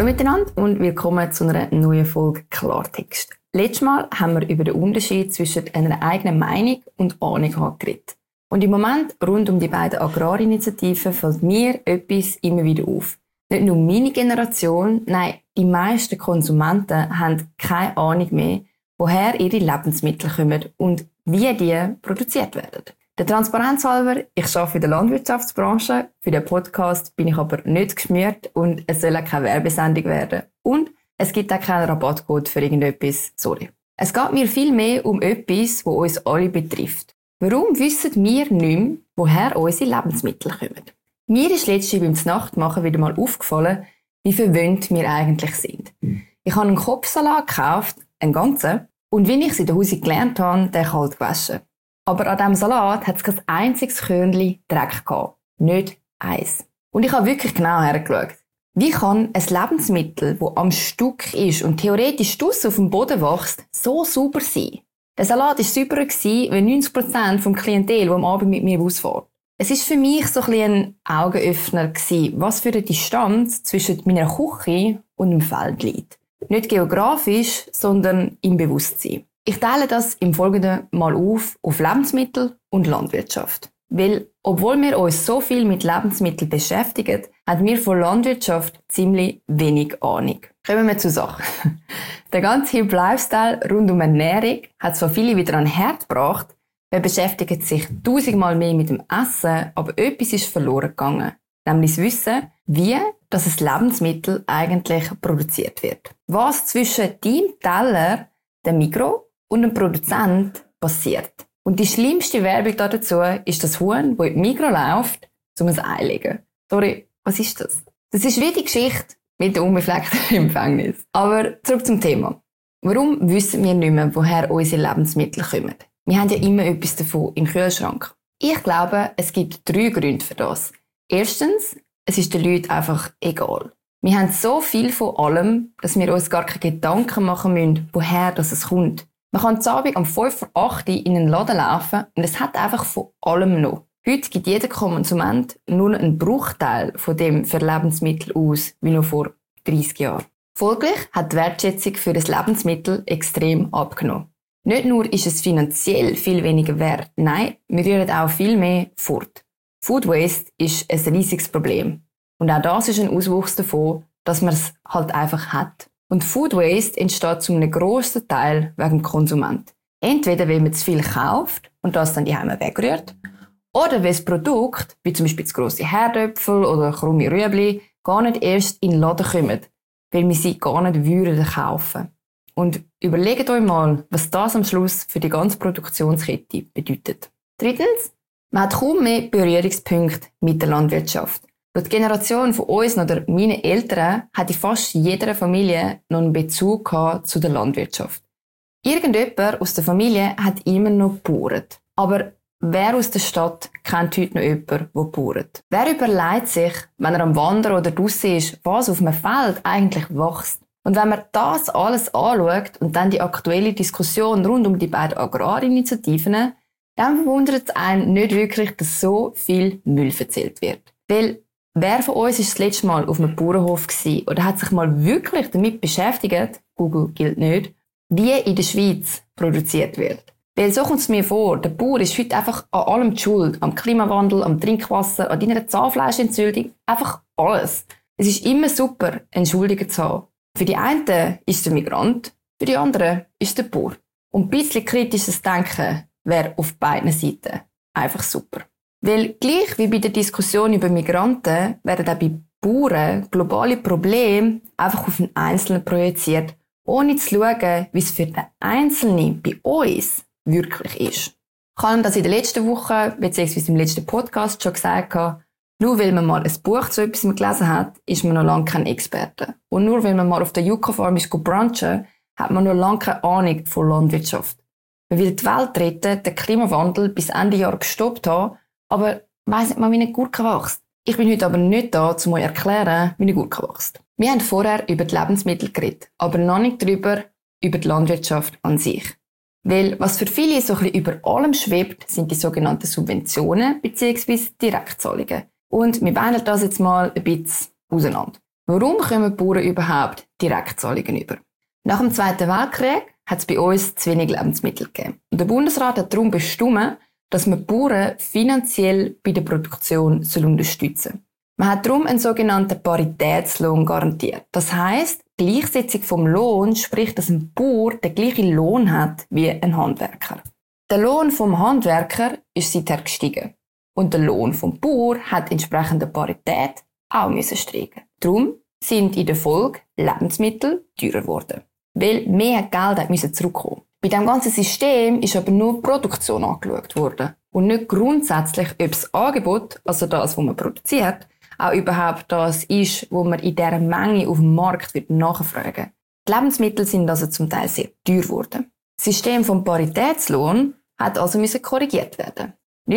Hallo miteinander und willkommen zu einer neuen Folge Klartext. Letztes Mal haben wir über den Unterschied zwischen einer eigenen Meinung und Ahnung geredet. Und im Moment rund um die beiden Agrarinitiativen fällt mir etwas immer wieder auf. Nicht nur meine Generation, nein, die meisten Konsumenten haben keine Ahnung mehr, woher ihre Lebensmittel kommen und wie die produziert werden. Der Transparenz halber, ich arbeite in der Landwirtschaftsbranche. Für den Podcast bin ich aber nicht geschmiert und es soll auch keine Werbesendung werden. Und es gibt auch keinen Rabattcode für irgendetwas, sorry. Es geht mir viel mehr um etwas, das uns alle betrifft. Warum wissen wir nicht mehr, woher unsere Lebensmittel kommen? Mir ist letztens beim Nachtmachen wieder mal aufgefallen, wie verwöhnt wir eigentlich sind. Ich habe einen Kopfsalat gekauft, einen ganzen, und wie ich es in der Hause gelernt habe, den kalt gewaschen. Aber an diesem Salat hat es kein einziges Körnchen Dreck gehabt. Nicht eins. Und ich habe wirklich genau hergeschaut. Wie kann ein Lebensmittel, das am Stück ist und theoretisch draussen auf dem Boden wächst, so sauber sein? Der Salat war sauberer wie 90% vom Klientel, das am Abend mit mir ausfährt. Es war für mich so ein Augenöffner, was für eine Distanz zwischen meiner Küche und dem Feld liegt. Nicht geografisch, sondern im Bewusstsein. Ich teile das im Folgenden mal auf Lebensmittel und Landwirtschaft. Weil, obwohl wir uns so viel mit Lebensmitteln beschäftigen, haben wir von Landwirtschaft ziemlich wenig Ahnung. Kommen wir zur Sache. Der ganze hippe Lifestyle rund um Ernährung hat zwar viele wieder an den Herd gebracht, man beschäftigt sich 1000-mal mehr mit dem Essen, aber etwas ist verloren gegangen. Nämlich das Wissen, wie das ein Lebensmittel eigentlich produziert wird. Was zwischen deinem Teller, dem Mikro und dem Produzent passiert. Und die schlimmste Werbung dazu ist das Huhn, das in die Mikro läuft, um ein Ei zu legen. Sorry, was ist das? Das ist wie die Geschichte mit der unbefleckten Empfängnis. Aber zurück zum Thema. Warum wissen wir nicht mehr, woher unsere Lebensmittel kommen? Wir haben ja immer etwas davon im Kühlschrank. Ich glaube, es gibt 3 Gründe für das. Erstens, es ist den Leuten einfach egal. Wir haben so viel von allem, dass wir uns gar keine Gedanken machen müssen, woher es kommt. Man kann am Abend um 5:08 Uhr in einen Laden laufen und es hat einfach von allem noch. Heute gibt jeder Konsument nur einen Bruchteil von dem für Lebensmittel aus, wie noch vor 30 Jahren. Folglich hat die Wertschätzung für das Lebensmittel extrem abgenommen. Nicht nur ist es finanziell viel weniger wert, nein, wir rühren auch viel mehr fort. Food Waste ist ein riesiges Problem. Und auch das ist ein Auswuchs davon, dass man es halt einfach hat. Und Food Waste entsteht zu einem grossen Teil wegen dem Konsument. Entweder weil man zu viel kauft und das dann die Heime wegrührt, oder weil das Produkt, wie zum Beispiel das grosse Herdöpfel oder krumme Rüebli, gar nicht erst in den Laden kommen, weil wir sie gar nicht würden kaufen. Und überlegt euch mal, was das am Schluss für die ganze Produktionskette bedeutet. Drittens, man hat kaum mehr Berührungspunkte mit der Landwirtschaft. Die Generation von uns oder meinen Eltern hat in fast jeder Familie noch einen Bezug zu der Landwirtschaft. Irgendjemand aus der Familie hat immer noch gebauert. Aber wer aus der Stadt kennt heute noch jemanden, der bauert? Wer überlegt sich, wenn er am Wandern oder draussen ist, was auf einem Feld eigentlich wächst? Und wenn man das alles anschaut und dann die aktuelle Diskussion rund um die beiden Agrarinitiativen, dann verwundert es einen nicht wirklich, dass so viel Müll verzählt wird. Weil wer von uns war das letzte Mal auf einem Bauernhof gewesen oder hat sich mal wirklich damit beschäftigt, Google gilt nicht, wie in der Schweiz produziert wird? Weil so kommt es mir vor, der Bauer ist heute einfach an allem die Schuld, am Klimawandel, am Trinkwasser, an deiner Zahnfleischentzündung, einfach alles. Es ist immer super, einen Schuldigen zu haben. Für die einen ist es der Migrant, für die anderen ist es der Bauer. Und ein bisschen kritisches Denken wäre auf beiden Seiten einfach super. Weil gleich wie bei der Diskussion über Migranten werden auch bei Bauern globale Probleme einfach auf den Einzelnen projiziert, ohne zu schauen, wie es für den Einzelnen bei uns wirklich ist. Ich habe das in der letzten Woche, beziehungsweise im letzten Podcast schon gesagt, nur weil man mal ein Buch zu etwas gelesen hat, ist man noch lange kein Experte. Und nur weil man mal auf der Yucca-Farm ist brunchen, hat man noch lange keine Ahnung von Landwirtschaft. Man will die Welt retten, den Klimawandel bis Ende Jahr gestoppt haben, aber weiss nicht mal, wie eine Gurke wächst. Ich bin heute aber nicht da, um euch erklären, wie eine Gurke wächst. Wir haben vorher über die Lebensmittel geredet, aber noch nicht darüber, über die Landwirtschaft an sich. Weil was für viele so ein bisschen über allem schwebt, sind die sogenannten Subventionen bzw. Direktzahlungen. Und wir behandeln das jetzt mal ein bisschen auseinander. Warum kommen Bauern überhaupt Direktzahlungen über? Nach dem Zweiten Weltkrieg hat es bei uns zu wenig Lebensmittel gegeben. Und der Bundesrat hat darum bestimmt, dass man die Bauern finanziell bei der Produktion unterstützen soll. Man hat darum einen sogenannten Paritätslohn garantiert. Das heisst, die Gleichsetzung vom Lohn spricht, dass ein Bauer den gleichen Lohn hat wie ein Handwerker. Der Lohn vom Handwerker ist seither gestiegen. Und der Lohn vom Bauer hat entsprechende Parität auch steigen. Darum sind in der Folge Lebensmittel teurer geworden. Weil mehr Geld musste zurückkommen. Bei diesem ganzen System ist aber nur die Produktion angeschaut worden. Und nicht grundsätzlich, ob das Angebot, also das, was man produziert, auch überhaupt das ist, was man in dieser Menge auf dem Markt nachfragen wird. Die Lebensmittel sind also zum Teil sehr teuer geworden. Das System vom Paritätslohn hat also korrigiert werden.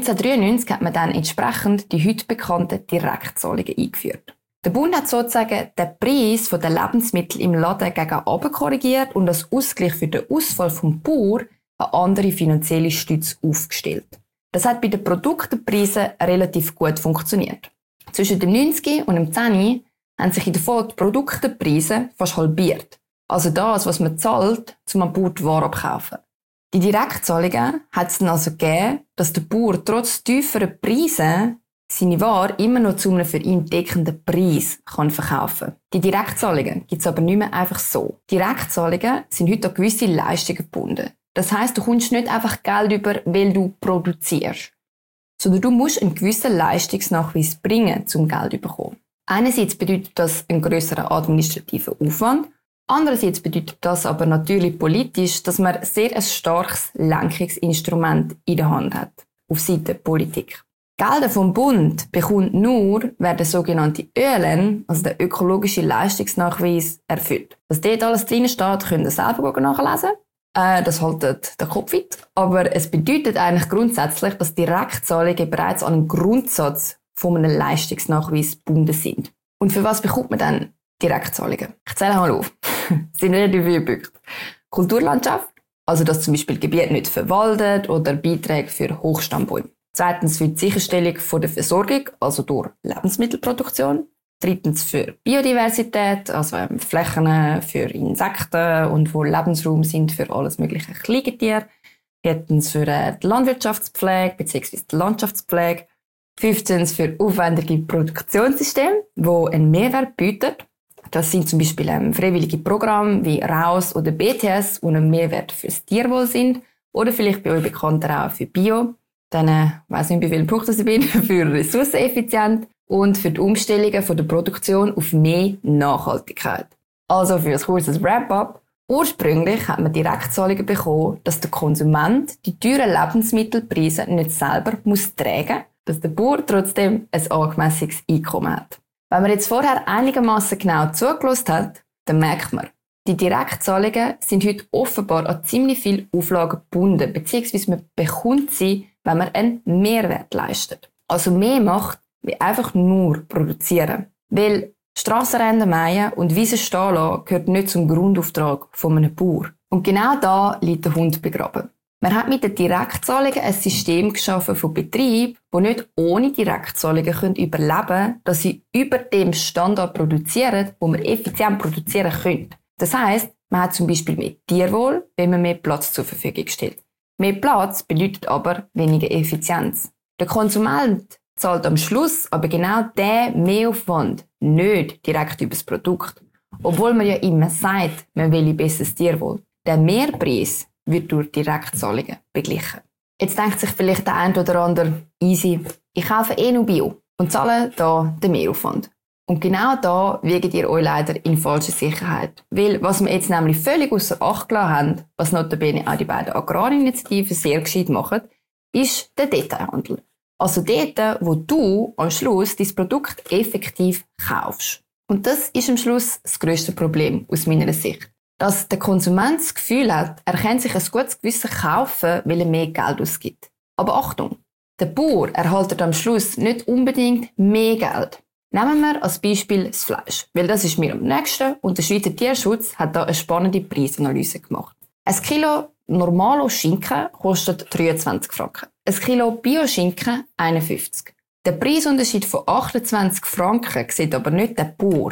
1993 hat man dann entsprechend die heute bekannten Direktzahlungen eingeführt. Der Bund hat sozusagen den Preis der Lebensmittel im Laden gegen unten korrigiert und als Ausgleich für den Ausfall vom Bauer eine andere finanzielle Stütze aufgestellt. Das hat bei den Produktpreisen relativ gut funktioniert. Zwischen dem 90 und dem 10 haben sich in der Folge die Produktpreise fast halbiert. Also das, was man zahlt, um am Bauer die Ware abzukaufen. Die Direktzahlungen hat es dann also gegeben, dass der Bauer trotz tieferen Preisen seine Ware immer noch zu einem für ihn deckenden Preis verkaufen kann. Die Direktzahlungen gibt es aber nicht mehr einfach so. Direktzahlungen sind heute an gewisse Leistungen gebunden. Das heisst, du kommst nicht einfach Geld über, weil du produzierst, sondern du musst einen gewissen Leistungsnachweis bringen, um Geld zu bekommen. Einerseits bedeutet das einen grösseren administrativen Aufwand, andererseits bedeutet das aber natürlich politisch, dass man sehr ein starkes Lenkungsinstrument in der Hand hat, auf Seite der Politik. Gelder vom Bund bekommt nur, wer den sogenannten ÖLN, also der ökologische Leistungsnachweis, erfüllt. Was dort alles drin steht, könnt ihr selber nachlesen. Das haltet den Kopf weit. Aber es bedeutet eigentlich grundsätzlich, dass Direktzahlungen bereits an einen Grundsatz von einem Leistungsnachweis gebunden sind. Und für was bekommt man dann Direktzahlungen? Ich zähle mal auf. Es sind relativ viele Punkte. Kulturlandschaft, also dass zum Beispiel Gebiete nicht verwaltet oder Beiträge für Hochstammbäume. Zweitens für die Sicherstellung der Versorgung, also durch Lebensmittelproduktion. Drittens für Biodiversität, also Flächen für Insekten und wo Lebensraum sind für alles mögliche Kleingetier. Viertens für die Landwirtschaftspflege bzw. die Landschaftspflege. Fünftens für aufwendige Produktionssysteme, die einen Mehrwert bieten. Das sind zum Beispiel freiwillige Programme wie RAUS oder BTS, die einen Mehrwert fürs Tierwohl sind. Oder vielleicht bei euch bekannter auch für Bio. Dann, ich weiss nicht, wie viele Punkte ich bin, für ressourceneffizient und für die Umstellungen von der Produktion auf mehr Nachhaltigkeit. Also für ein kurzes Wrap-up. Ursprünglich hat man Direktzahlungen bekommen, dass der Konsument die teuren Lebensmittelpreise nicht selber tragen muss, dass der Bauer trotzdem ein angemessenes Einkommen hat. Wenn man jetzt vorher einigermaßen genau zugelassen hat, dann merkt man, die Direktzahlungen sind heute offenbar an ziemlich viele Auflagen gebunden, beziehungsweise man bekommt sie, wenn man einen Mehrwert leistet. Also mehr macht, wie einfach nur produzieren. Weil Strassenränder mähen und Wiesen stehen lassen gehört nicht zum Grundauftrag von einem Bauer. Und genau da liegt der Hund begraben. Man hat mit den Direktzahlungen ein System geschaffen von Betrieben, die nicht ohne Direktzahlungen überleben können, dass sie über dem Standard produzieren, wo man effizient produzieren können. Das heisst, man hat zum Beispiel mehr Tierwohl, wenn man mehr Platz zur Verfügung stellt. Mehr Platz bedeutet aber weniger Effizienz. Der Konsument zahlt am Schluss aber genau den Mehraufwand nicht direkt über das Produkt. Obwohl man ja immer sagt, man will besseres Tierwohl. Der Mehrpreis wird durch Direktzahlungen beglichen. Jetzt denkt sich vielleicht der eine oder andere, easy, ich kaufe nur Bio und zahle da den Mehraufwand. Und genau da wiegt ihr euch leider in falscher Sicherheit. Weil, was wir jetzt nämlich völlig außer Acht gelassen haben, was notabene auch die beiden Agrarinitiativen sehr gescheit machen, ist der Detailhandel. Also dort, wo du am Schluss dein Produkt effektiv kaufst. Und das ist am Schluss das grösste Problem aus meiner Sicht. Dass der Konsument das Gefühl hat, er kann sich ein gutes Gewissen kaufen, weil er mehr Geld ausgibt. Aber Achtung, der Bauer erhält am Schluss nicht unbedingt mehr Geld. Nehmen wir als Beispiel das Fleisch, weil das ist mir am nächsten und der Schweizer Tierschutz hat da eine spannende Preisanalyse gemacht. Ein Kilo normalo Schinken kostet 23 Franken, ein Kilo Bio-Schinken 51. Der Preisunterschied von 28 Franken sieht aber nicht der Bauer.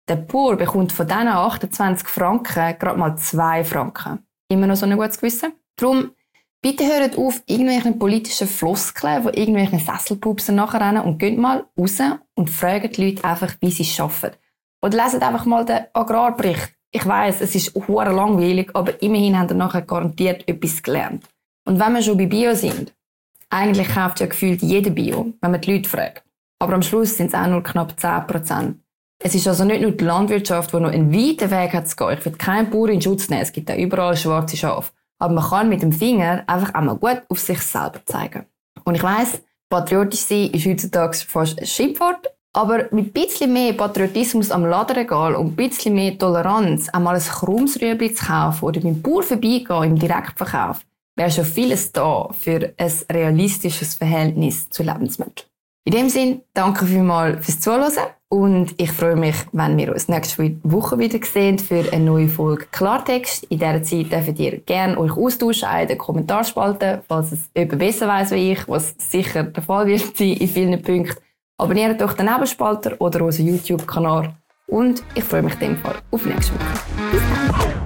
Der Bauer bekommt von diesen 28 Franken gerade mal 2 Franken. Immer noch so ein gutes Gewissen? Darum, bitte hört auf, irgendwelchen politischen Floskeln von irgendwelchen Sesselpupsen nachrennen und geht mal raus und fragt die Leute einfach, wie sie es arbeiten. Oder leset einfach mal den Agrarbericht. Ich weiss, es ist hure langweilig, aber immerhin habt ihr nachher garantiert etwas gelernt. Und wenn wir schon bei Bio sind, eigentlich kauft ja gefühlt jeder Bio, wenn man die Leute fragt. Aber am Schluss sind es auch nur knapp 10%. Es ist also nicht nur die Landwirtschaft, die noch einen weiten Weg hat zu gehen. Ich will keinen Bauer in Schutz nehmen, es gibt auch überall schwarze Schafe. Aber man kann mit dem Finger einfach einmal gut auf sich selber zeigen. Und ich weiss, patriotisch sein ist heutzutage fast ein Schimpfwort. Aber mit ein bisschen mehr Patriotismus am Ladenregal und ein bisschen mehr Toleranz, einmal ein Krummsrüebli zu kaufen oder beim Bauer vorbeigehen im Direktverkauf, wäre schon vieles da für ein realistisches Verhältnis zu Lebensmitteln. In dem Sinne, danke vielmals fürs Zuhören und ich freue mich, wenn wir uns nächste Woche wieder sehen für eine neue Folge Klartext. In dieser Zeit dürft ihr gerne euch austauschen in den Kommentarspalten, falls es jemand besser weiss wie ich, was sicher der Fall wird sein in vielen Punkten. Abonniert doch den Nebenspalter oder unseren YouTube-Kanal und ich freue mich in dem Fall auf nächste Woche. Bis dann!